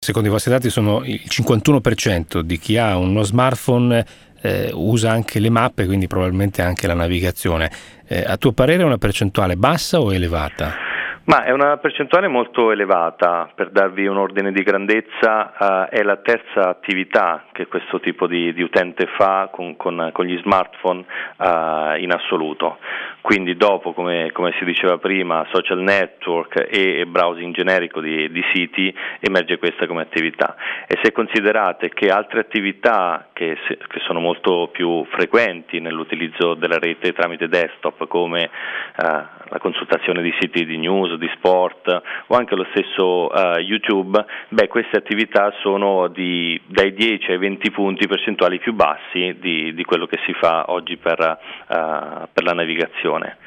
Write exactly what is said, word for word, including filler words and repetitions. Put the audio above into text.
Secondo i vostri dati sono il cinquantuno per cento di chi ha uno smartphone eh, usa anche le mappe, quindi probabilmente anche la navigazione. Eh, a tuo parere è una percentuale bassa o elevata? Ma è una percentuale molto elevata. Per darvi un ordine di grandezza, uh, è la terza attività che questo tipo di, di utente fa con, con, con gli smartphone uh, in assoluto. Quindi dopo, come, come si diceva prima, social network e browsing generico di, di siti, emerge questa come attività. E se considerate che altre attività che, se, che sono molto più frequenti nell'utilizzo della rete tramite desktop, come uh, la consultazione di siti di news, di sport o anche lo stesso uh, YouTube, beh, queste attività sono di, dai dieci ai venti punti percentuali più bassi di, di quello che si fa oggi per, uh, per la navigazione.